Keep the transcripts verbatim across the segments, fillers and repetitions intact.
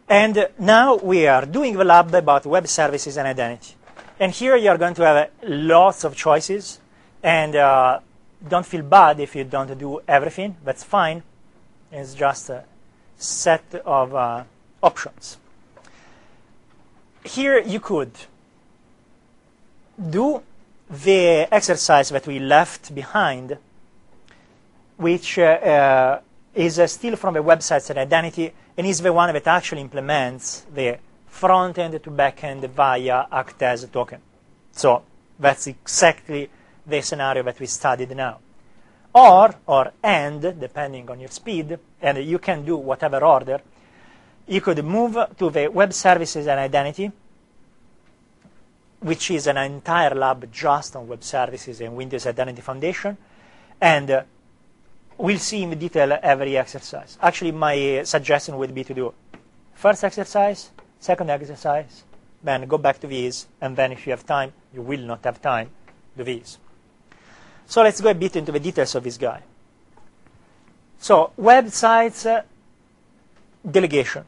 And now we are doing the lab about web services and identity. And here you are going to have lots of choices. And uh, don't feel bad if you don't do everything. That's fine. It's just a set of uh, options. Here you could do the exercise that we left behind, which uh, uh, is uh, still from the websites and identity, and is the one that actually implements the front-end to back-end via act as a token. So that's exactly the scenario that we studied now. Or, or and, depending on your speed, and you can do whatever order, you could move to the web services and identity, which is an entire lab just on web services and Windows Identity Foundation. And uh, we'll see in detail every exercise. Actually, my suggestion would be to do first exercise, second exercise, then go back to these, and then if you have time, you will not have time, do these. So let's go a bit into the details of this guy. So websites, uh, delegation.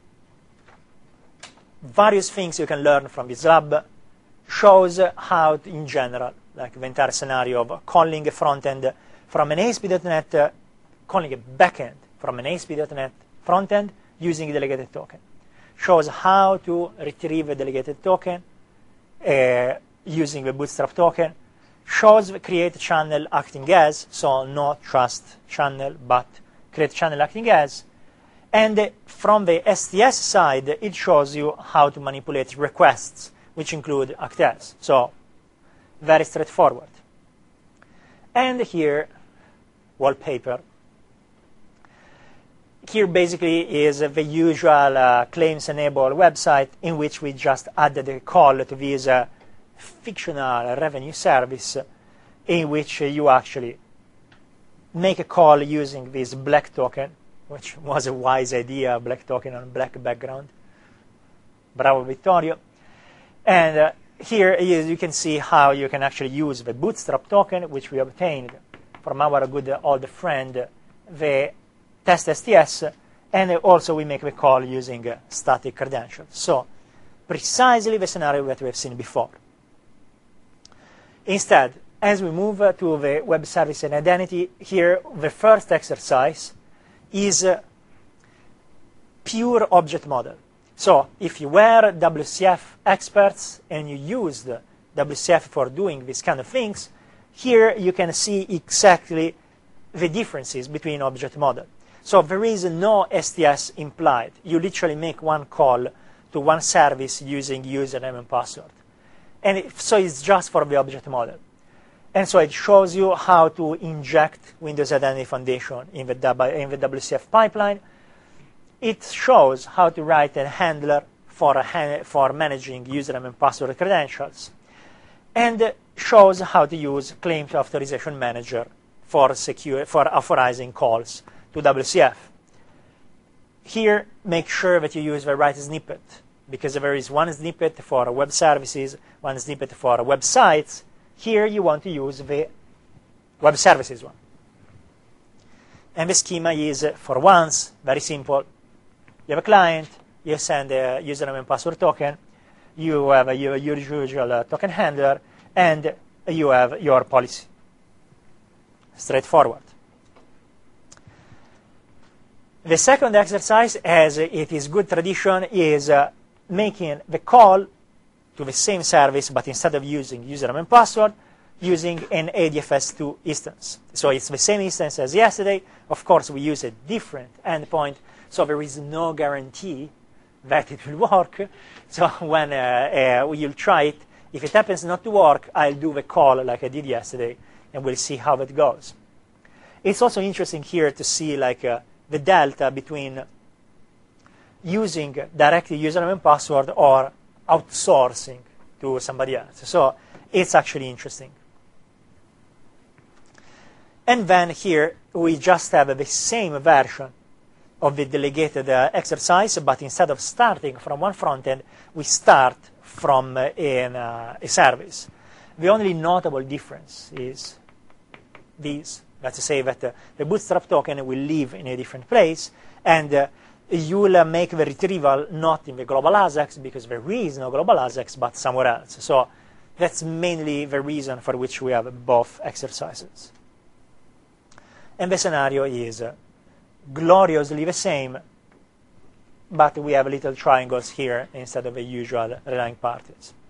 Various things you can learn from this lab. Shows how, to, in general, like the entire scenario of calling a front end from an A S P dot net, uh, calling a backend from an A S P dot net front end using a delegated token. Shows how to retrieve a delegated token uh, using the Bootstrap token. Shows the create channel acting as, so not trust channel, but create channel acting as. And uh, from the S T S side, it shows you how to manipulate requests, which include act as. So very straightforward. And here, wallpaper. Here basically is the usual uh, claims enable website in which we just added a call to this uh, fictional revenue service in which uh, you actually make a call using this black token, which was a wise idea, black token on black background. Bravo, Vittorio. And uh, here is, you can see how you can actually use the Bootstrap token, which we obtained from our good old friend, the test S T S, and also we make the call using uh, static credentials. So precisely the scenario that we have seen before. Instead, as we move uh, to the web service and identity, here the first exercise is uh, pure object model. So if you were W C F experts and you used W C F for doing these kind of things, here you can see exactly the differences between object model. So there is no S T S implied. You literally make one call to one service using username and password. And it, so it's just for the object model. And so it shows you how to inject Windows Identity Foundation in the, in the W C F pipeline. It shows how to write a handler for, a, for managing username and password credentials, and shows how to use Claims Authorization Manager for, secure, for authorizing calls to W C F. Here, make sure that you use the right snippet, because there is one snippet for web services, one snippet for websites. Here, you want to use the web services one. And the schema is, for once, very simple. You have a client, you send a username and password token, you have a, your usual uh, token handler, and you have your policy. Straightforward. The second exercise, as it is good tradition, is uh, making the call to the same service, but instead of using username and password, using an A D F S two instance. So it's the same instance as yesterday. Of course, we use a different endpoint, so there is no guarantee that it will work. So when uh, uh, you'll try it, if it happens not to work, I'll do the call like I did yesterday, and we'll see how it goes. It's also interesting here to see like uh, the delta between using directly username and password or outsourcing to somebody else. So it's actually interesting. And then here we just have the same version of the delegated uh, exercise, but instead of starting from one front end, we start from uh, in, uh, a service. The only notable difference is these. Let's say that uh, the Bootstrap token will live in a different place, and uh, you will uh, make the retrieval not in the global ASACs because there is no global ASACs, but somewhere else. So that's mainly the reason for which we have both exercises. And the scenario is uh, gloriously the same, but we have little triangles here instead of the usual relying parties.